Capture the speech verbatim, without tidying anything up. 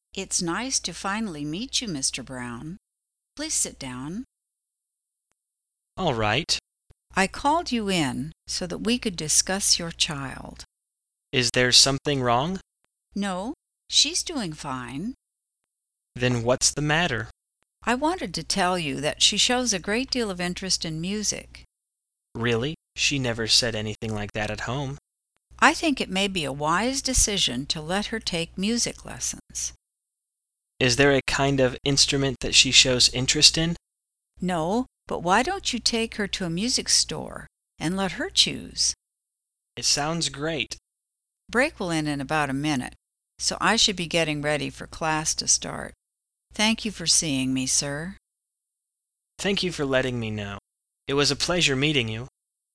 It's nice to finally meet you, Mister Brown. Please sit down. All right. I called you in so that we could discuss your child. Is there something wrong? No, she's doing fine. Then what's the matter? I wanted to tell you that she shows a great deal of interest in music. Really? She never said anything like that at home. I think it may be a wise decision to let her take music lessons. Is there a kind of instrument that she shows interest in? No, but why don't you take her to a music store and let her choose? It sounds great. Break will end in about a minute, so I should be getting ready for class to start. Thank you for seeing me, sir. Thank you for letting me know. It was a pleasure meeting you.